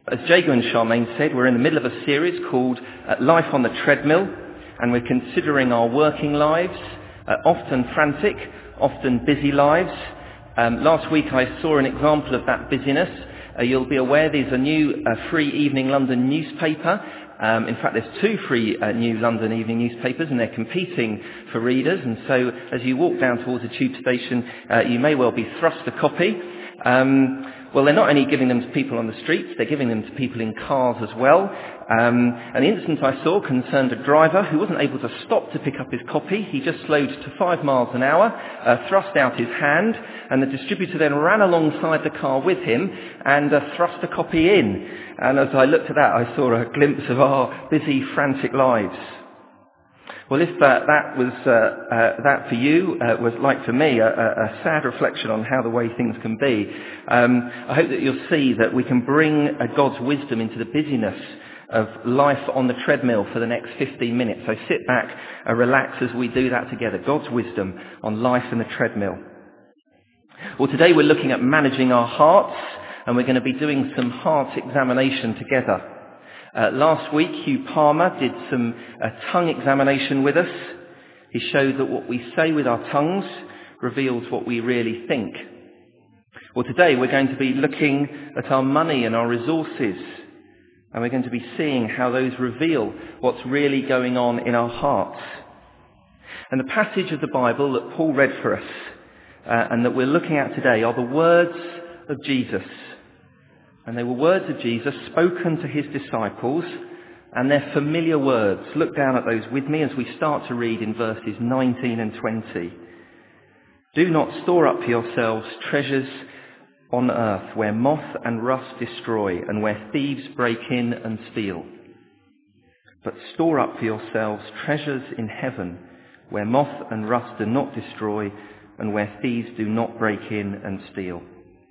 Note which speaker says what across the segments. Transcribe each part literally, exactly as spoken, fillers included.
Speaker 1: As Jago and Charmaine said, we're in the middle of a series called uh, Life on the Treadmill, and we're considering our working lives, uh, often frantic, often busy lives. Um, last week I saw an example of that busyness. Uh, you'll be aware there's a new uh, free Evening London newspaper. Um, in fact, there's two free uh, new London evening newspapers, and they're competing for readers. And so as you walk down towards the tube station, uh, you may well be thrust a copy. Um, well, they're not only giving them to people on the streets, they're giving them to people in cars as well. Um, and the incident I saw concerned a driver who wasn't able to stop to pick up his copy. He just slowed to five miles an hour, uh, thrust out his hand, and the distributor then ran alongside the car with him and uh, thrust the copy in. And as I looked at that, I saw a glimpse of our busy, frantic lives. Well, if uh, that was uh, uh, that for you uh, was like for me, a, a, a sad reflection on how the way things can be, um, I hope that you'll see that we can bring uh, God's wisdom into the busyness of life on the treadmill for the next fifteen minutes. So sit back and relax as we do that together. God's wisdom on life in the treadmill. Well, today we're looking at managing our hearts, and we're going to be doing some heart examination together. Uh, last week, Hugh Palmer did some uh, tongue examination with us. He showed that what we say with our tongues reveals what we really think. Well, today we're going to be looking at our money and our resources, and we're going to be seeing how those reveal what's really going on in our hearts. And the passage of the Bible that Paul read for us uh, and that we're looking at today are the words of Jesus. And they were words of Jesus spoken to his disciples, and they're familiar words. Look down at those with me as we start to read in verses nineteen and twenty. Do not store up for yourselves treasures on earth where moth and rust destroy and where thieves break in and steal. But store up for yourselves treasures in heaven where moth and rust do not destroy and where thieves do not break in and steal.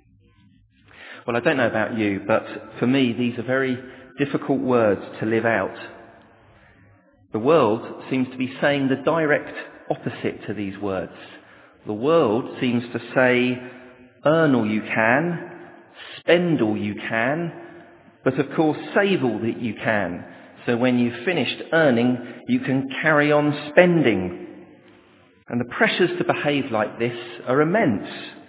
Speaker 1: Well, I don't know about you, but for me, these are very difficult words to live out. The world seems to be saying the direct opposite to these words. The world seems to say, earn all you can, spend all you can, but of course save all that you can. So when you've finished earning, you can carry on spending. And the pressures to behave like this are immense.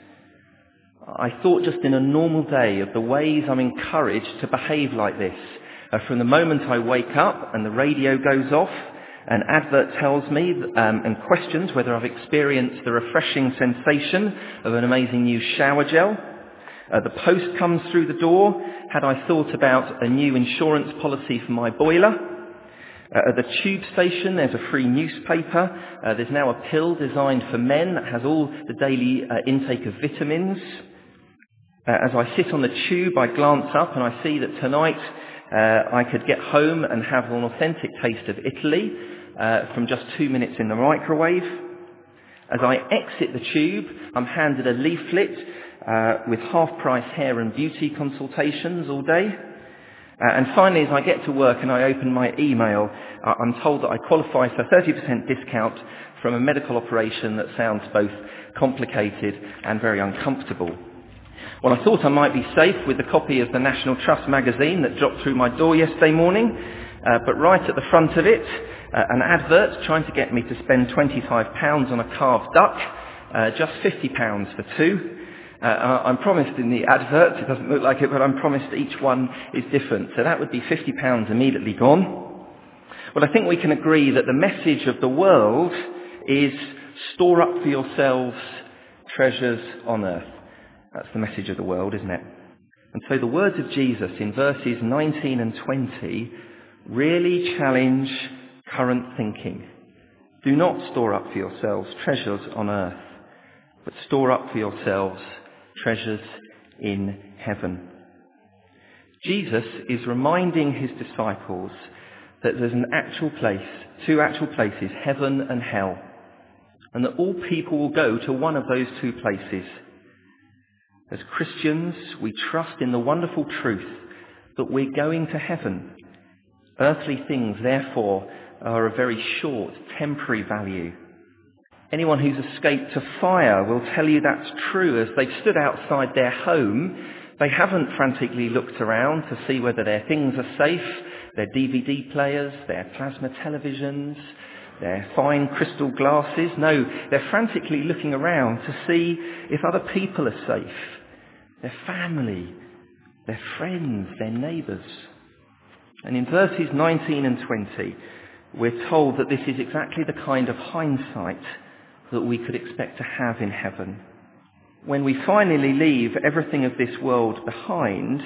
Speaker 1: I thought just in a normal day of the ways I'm encouraged to behave like this. Uh, from the moment I wake up and the radio goes off, an advert tells me um, and questions whether I've experienced the refreshing sensation of an amazing new shower gel. Uh, the post comes through the door. Had I thought about a new insurance policy for my boiler? Uh, at the tube station, there's a free newspaper. Uh, there's now a pill designed for men that has all the daily uh, intake of vitamins. Uh, as I sit on the tube, I glance up and I see that tonight uh, I could get home and have an authentic taste of Italy uh, from just two minutes in the microwave. As I exit the tube, I'm handed a leaflet uh, with half-price hair and beauty consultations all day. Uh, and finally, as I get to work and I open my email, uh, I'm told that I qualify for thirty percent discount from a medical operation that sounds both complicated and very uncomfortable. Well, I thought I might be safe with a copy of the National Trust magazine that dropped through my door yesterday morning, uh, but right at the front of it, uh, an advert trying to get me to spend twenty-five pounds on a carved duck, uh, just fifty pounds for two. Uh, I'm promised in the advert, it doesn't look like it, but I'm promised each one is different. So that would be fifty pounds immediately gone. Well, I think we can agree that the message of the world is store up for yourselves treasures on earth. That's the message of the world, isn't it? And so the words of Jesus in verses nineteen and twenty really challenge current thinking. Do not store up for yourselves treasures on earth, but store up for yourselves treasures in heaven. Jesus is reminding his disciples that there's an actual place, two actual places, heaven and hell, and that all people will go to one of those two places. As Christians, we trust in the wonderful truth that we're going to heaven. Earthly things, therefore, are of very short, temporary value. Anyone who's escaped to fire will tell you that's true as they've stood outside their home They haven't frantically looked around to see whether their things are safe, their D V D players, their plasma televisions, their fine crystal glasses. No, they're frantically looking around to see if other people are safe, their family, their friends, their neighbours. And in verses nineteen and twenty, we're told that this is exactly the kind of hindsight that we could expect to have in heaven. When we finally leave everything of this world behind,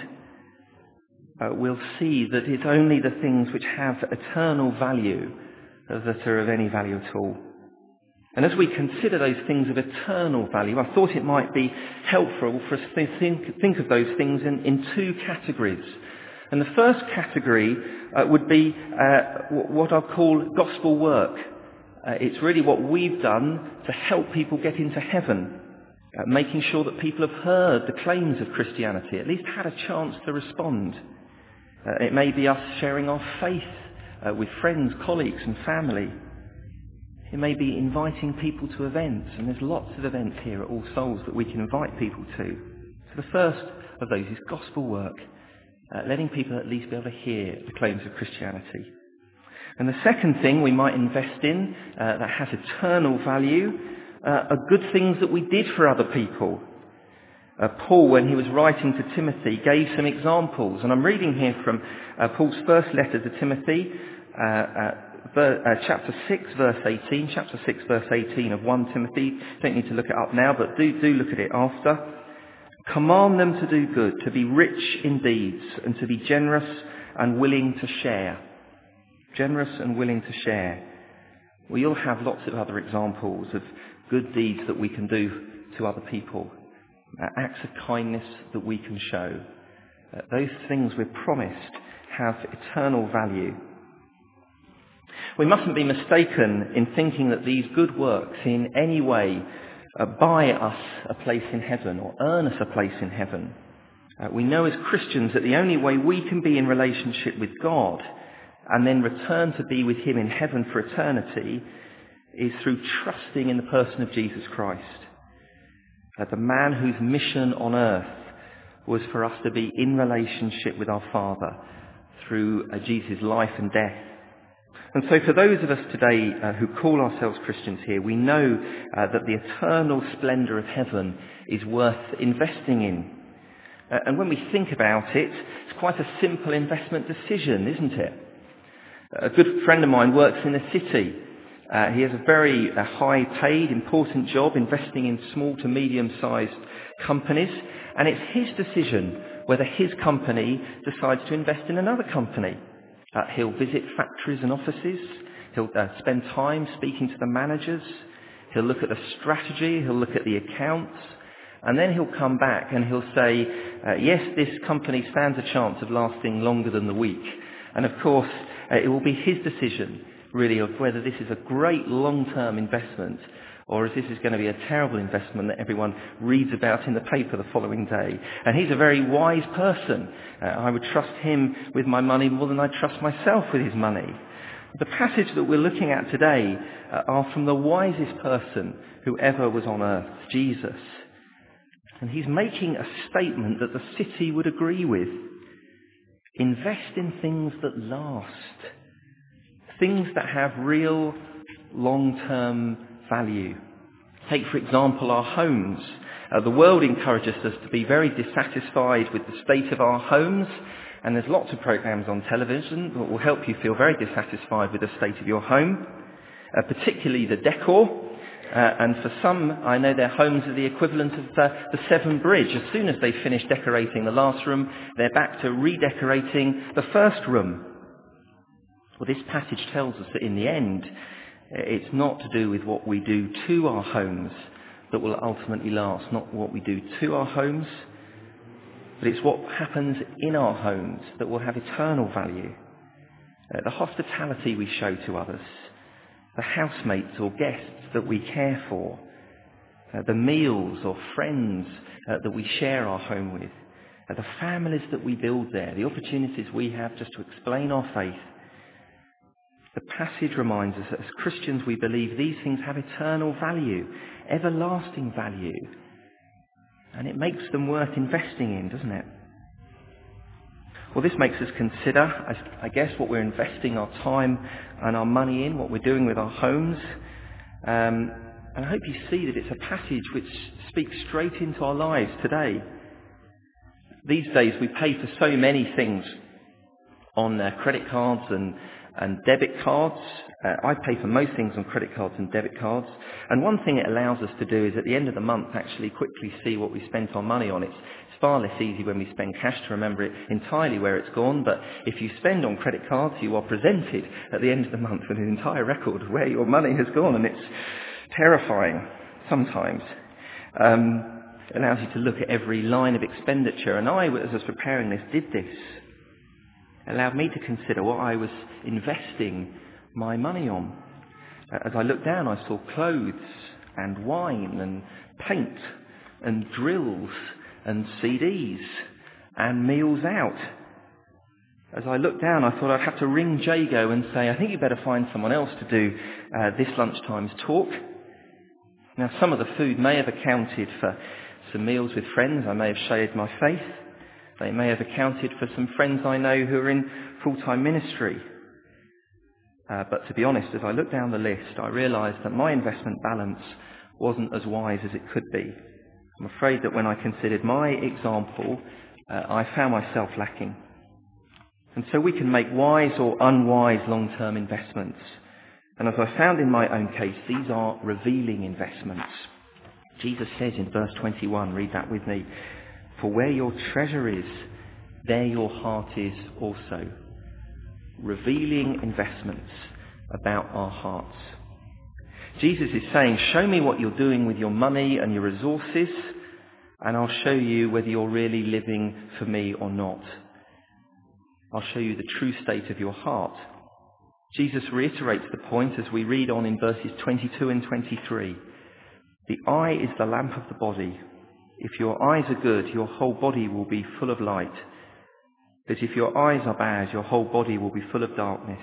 Speaker 1: uh, we'll see that it's only the things which have eternal value that are of any value at all. And as we consider those things of eternal value, I thought it might be helpful for us to think, think of those things in, in two categories. And the first category uh, would be uh, what I'll call gospel work. Uh, it's really what we've done to help people get into heaven, uh, making sure that people have heard the claims of Christianity, at least had a chance to respond. Uh, it may be us sharing our faith uh, with friends, colleagues and family. It may be inviting people to events, and there's lots of events here at All Souls that we can invite people to. So the first of those is gospel work, uh, letting people at least be able to hear the claims of Christianity. And the second thing we might invest in uh, that has eternal value uh, are good things that we did for other people. Uh, Paul, when he was writing to Timothy, gave some examples. And I'm reading here from uh, Paul's first letter to Timothy, uh, uh, ver- uh, chapter six, verse eighteen. Chapter six, verse eighteen of First Timothy. Don't need to look it up now, but do, do look at it after. Command them to do good, to be rich in deeds, and to be generous and willing to share. Generous and willing to share. We'll have lots of other examples of good deeds that we can do to other people. Uh, acts of kindness that we can show. Uh, those things we're promised have eternal value. We mustn't be mistaken in thinking that these good works in any way uh, buy us a place in heaven or earn us a place in heaven. Uh, we know as Christians that the only way we can be in relationship with God and then return to be with him in heaven for eternity is through trusting in the person of Jesus Christ. Uh, the man whose mission on earth was for us to be in relationship with our Father through uh, Jesus' life and death. And so for those of us today uh, who call ourselves Christians here, we know uh, that the eternal splendour of heaven is worth investing in. Uh, and when we think about it, it's quite a simple investment decision, isn't it? A good friend of mine works in a city. Uh, he has a very uh, high-paid, important job investing in small to medium-sized companies, and it's his decision whether his company decides to invest in another company. Uh, he'll visit factories and offices. He'll uh, spend time speaking to the managers. He'll look at the strategy. He'll look at the accounts. And then he'll come back and he'll say, uh, yes, this company stands a chance of lasting longer than the week. And of course, uh, it will be his decision, really, of whether this is a great long-term investment or if this is going to be a terrible investment that everyone reads about in the paper the following day. And he's a very wise person. Uh, I would trust him with my money more than I trust myself with his money. The passage that we're looking at today uh, are from the wisest person who ever was on earth, Jesus. And he's making a statement that the city would agree with. Invest in things that last. Things that have real long-term value. Take, for example, our homes. Uh, the world encourages us to be very dissatisfied with the state of our homes, and there's lots of programs on television that will help you feel very dissatisfied with the state of your home, uh, particularly the decor. Uh, and for some, I know their homes are the equivalent of uh, the Severn Bridge. As soon as they finish decorating the last room, they're back to redecorating the first room. Well, this passage tells us that in the end, it's not to do with what we do to our homes that will ultimately last, not what we do to our homes, but it's what happens in our homes that will have eternal value. Uh, the hospitality we show to others, the housemates or guests that we care for, uh, the meals or friends uh, that we share our home with, uh, the families that we build there, the opportunities we have just to explain our faith. The passage reminds us that as Christians we believe these things have eternal value, everlasting value. And it makes them worth investing in, doesn't it? Well, this makes us consider, I guess, what we're investing our time and our money in, what we're doing with our homes. Um, and I hope you see that it's a passage which speaks straight into our lives today. These days we pay for so many things on uh, credit cards and, and debit cards. Uh, I pay for most things on credit cards and debit cards. And one thing it allows us to do is at the end of the month actually quickly see what we spent our money on. It's, it's far less easy when we spend cash to remember it entirely where it's gone. But if you spend on credit cards, you are presented at the end of the month with an entire record of where your money has gone. And it's terrifying sometimes. Um, it allows you to look at every line of expenditure. And I, as I was preparing this, did this. It allowed me to consider what I was investing my money on. As I looked down, I saw clothes and wine and paint and drills and C Ds and meals out. As I looked down, I thought I'd have to ring Jago and say, I think you better find someone else to do uh, this lunchtime's talk. Now, some of the food may have accounted for some meals with friends. I may have shared my faith. They may have accounted for some friends I know who are in full-time ministry. Uh, but to be honest, as I looked down the list, I realised that my investment balance wasn't as wise as it could be. I'm afraid that when I considered my example, uh, I found myself lacking. And so we can make wise or unwise long-term investments. And as I found in my own case, these are revealing investments. Jesus says in verse twenty-one, read that with me, "For where your treasure is, there your heart is also." Revealing investments about our hearts. Jesus is saying, show me what you're doing with your money and your resources, and I'll show you whether you're really living for me or not. I'll show you the true state of your heart. Jesus reiterates the point as we read on in verses twenty-two and twenty-three. The eye is the lamp of the body. If your eyes are good, your whole body will be full of light. But if your eyes are bad, your whole body will be full of darkness.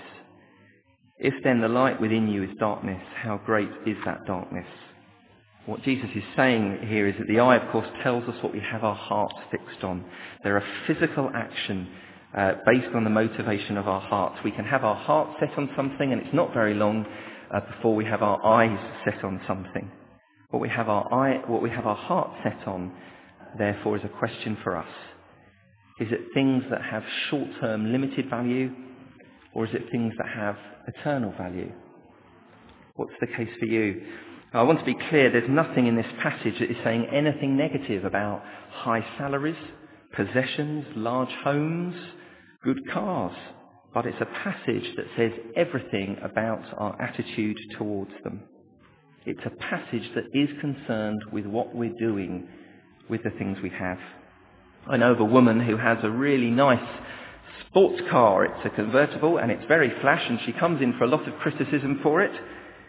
Speaker 1: If then the light within you is darkness, how great is that darkness? What Jesus is saying here is that the eye, of course, tells us what we have our hearts fixed on. They're a physical action uh, based on the motivation of our hearts. We can have our heart set on something, and it's not very long uh, before we have our eyes set on something. What we have our eye, what we have our heart set on, therefore, is a question for us. Is it things that have short-term limited value, or is it things that have eternal value? What's the case for you? I want to be clear, there's nothing in this passage that is saying anything negative about high salaries, possessions, large homes, good cars. But it's a passage that says everything about our attitude towards them. It's a passage that is concerned with what we're doing with the things we have. I know of a woman who has a really nice sports car. It's a convertible and it's very flash, and she comes in for a lot of criticism for it.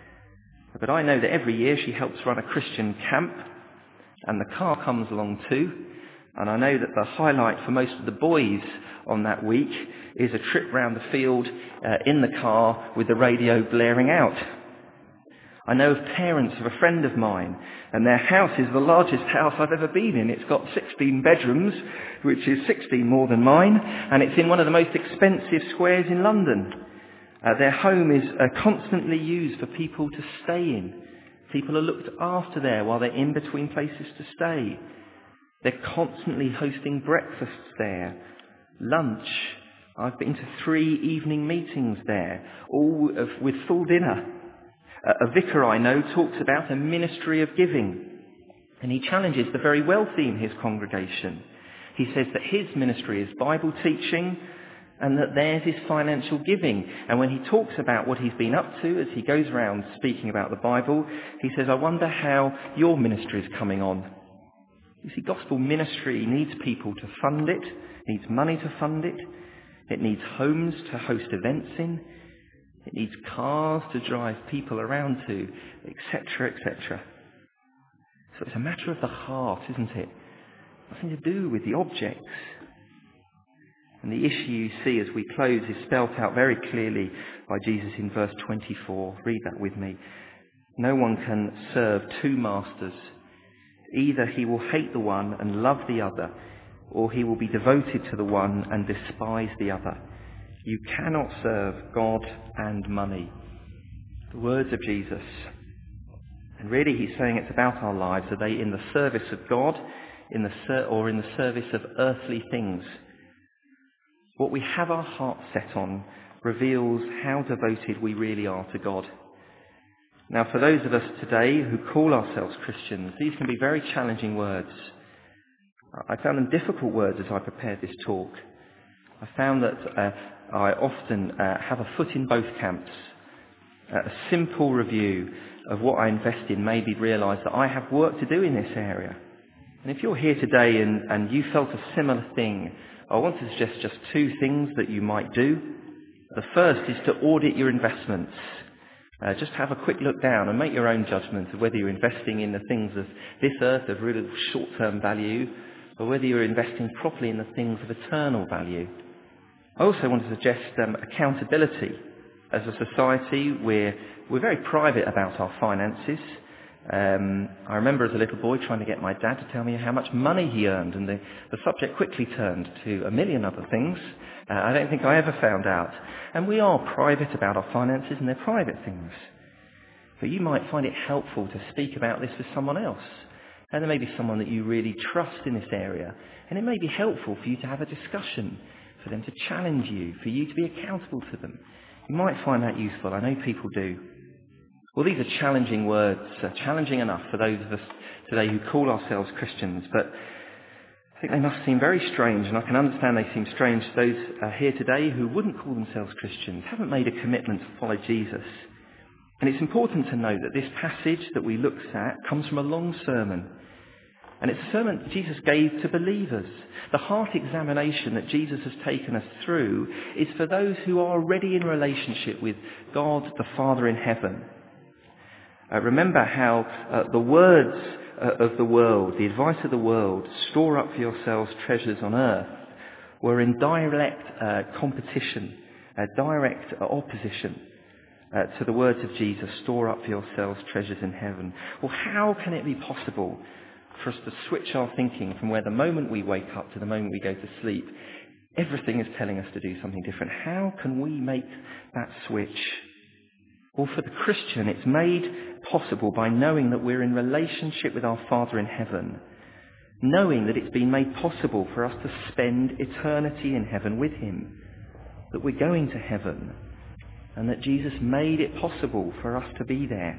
Speaker 1: But I know that every year she helps run a Christian camp, and the car comes along too. And I know that the highlight for most of the boys on that week is a trip round the field uh, in the car with the radio blaring out. I know of parents of a friend of mine, and their house is the largest house I've ever been in. It's got sixteen bedrooms, which is sixteen more than mine, and it's in one of the most expensive squares in London. Uh, their home is uh, constantly used for people to stay in. People are looked after there while they're in between places to stay. They're constantly hosting breakfasts there, lunch. I've been to three evening meetings there, all of, with full dinner. A vicar I know talks about a ministry of giving, and he challenges the very wealthy in his congregation. He says that his ministry is Bible teaching and that theirs is financial giving. And when he talks about what he's been up to as he goes around speaking about the Bible, he says, I wonder how your ministry is coming on. You see, gospel ministry needs people to fund it, needs money to fund it, it needs homes to host events in, it needs cars to drive people around to, et cetera, et cetera. So it's a matter of the heart, isn't it? Nothing to do with the objects. And the issue you see as we close is spelt out very clearly by Jesus in verse twenty-four. Read that with me. No one can serve two masters. Either he will hate the one and love the other, or he will be devoted to the one and despise the other. You cannot serve God and money. The words of Jesus. And really he's saying it's about our lives. Are they in the service of God in the ser- or in the service of earthly things? What we have our hearts set on reveals how devoted we really are to God. Now, for those of us today who call ourselves Christians, these can be very challenging words. I found them difficult words as I prepared this talk. I found that uh, I often uh, have a foot in both camps. Uh, a simple review of what I invest in made me realise that I have work to do in this area. And if you're here today and, and you felt a similar thing, I want to suggest just two things that you might do. The first is to audit your investments. Uh, just have a quick look down and make your own judgment of whether you're investing in the things of this earth of really short-term value, or whether you're investing properly in the things of eternal value. I also want to suggest um, accountability. As a society, we're, we're very private about our finances. Um, I remember as a little boy trying to get my dad to tell me how much money he earned, and the, the subject quickly turned to a million other things. Uh, I don't think I ever found out. And we are private about our finances, and they're private things. But you might find it helpful to speak about this with someone else. And there may be someone that you really trust in this area. And it may be helpful for you to have a discussion, for them to challenge you, for you to be accountable to them. You might find that useful. I know people do. Well, these are challenging words, uh, challenging enough for those of us today who call ourselves Christians, but I think they must seem very strange, and I can understand they seem strange to those uh, here today who wouldn't call themselves Christians, haven't made a commitment to follow Jesus. And it's important to note that this passage that we looked at comes from a long sermon, and it's a sermon that Jesus gave to believers. The heart examination that Jesus has taken us through is for those who are already in relationship with God the Father in heaven. Uh, remember how uh, the words uh, of the world, the advice of the world, store up for yourselves treasures on earth, were in direct uh, competition, uh, direct uh, opposition uh, to the words of Jesus, store up for yourselves treasures in heaven. Well, how can it be possible for us to switch our thinking from where the moment we wake up to the moment we go to sleep, everything is telling us to do something different? How can we make that switch? Well, for the Christian, it's made possible by knowing that we're in relationship with our Father in heaven, knowing that it's been made possible for us to spend eternity in heaven with him, that we're going to heaven, and that Jesus made it possible for us to be there.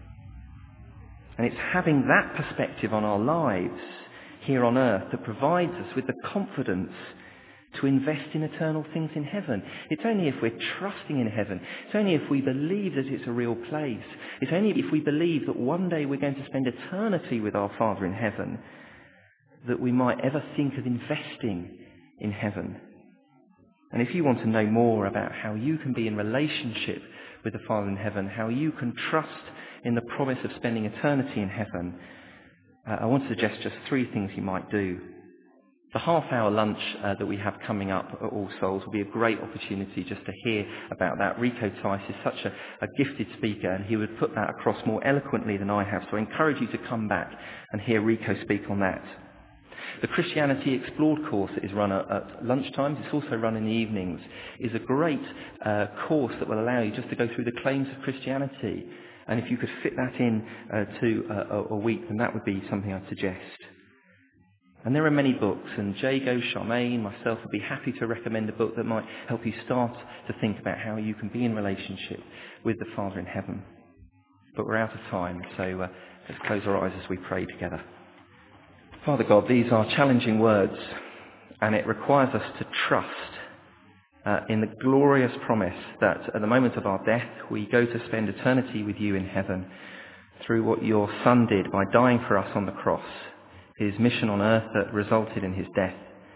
Speaker 1: And it's having that perspective on our lives here on earth that provides us with the confidence to invest in eternal things in heaven. It's only if we're trusting in heaven, it's only if we believe that it's a real place, it's only if we believe that one day we're going to spend eternity with our Father in heaven, that we might ever think of investing in heaven. And if you want to know more about how you can be in relationship with the Father in heaven, how you can trust in the promise of spending eternity in heaven, uh, I want to suggest just three things you might do. The half-hour lunch uh, that we have coming up at All Souls will be a great opportunity just to hear about that. Rico Tice is such a, a gifted speaker, and he would put that across more eloquently than I have. So I encourage you to come back and hear Rico speak on that. The Christianity Explored course that is run at, at lunchtimes, it's also run in the evenings, is a great uh, course that will allow you just to go through the claims of Christianity. And if you could fit that in uh, to uh, a, a week, then that would be something I'd suggest. And there are many books, and Jago, Charmaine, myself would be happy to recommend a book that might help you start to think about how you can be in relationship with the Father in heaven. But we're out of time, so uh, let's close our eyes as we pray together. Father God, these are challenging words, and it requires us to trust uh, in the glorious promise that at the moment of our death we go to spend eternity with you in heaven through what your Son did by dying for us on the cross, his mission on earth that resulted in his death.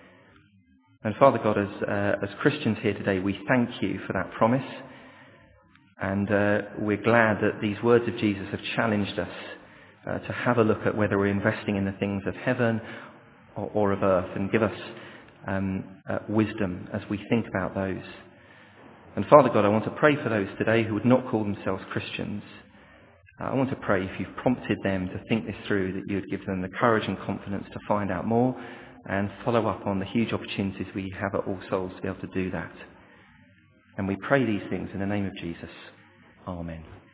Speaker 1: And Father God, as, uh, as Christians here today, we thank you for that promise, and uh, we're glad that these words of Jesus have challenged us uh, to have a look at whether we're investing in the things of heaven or, or of earth, and give us um, uh, wisdom as we think about those. And Father God, I want to pray for those today who would not call themselves Christians, Uh, I want to pray if you've prompted them to think this through, that you would give them the courage and confidence to find out more and follow up on the huge opportunities we have at All Souls to be able to do that. And we pray these things in the name of Jesus. Amen.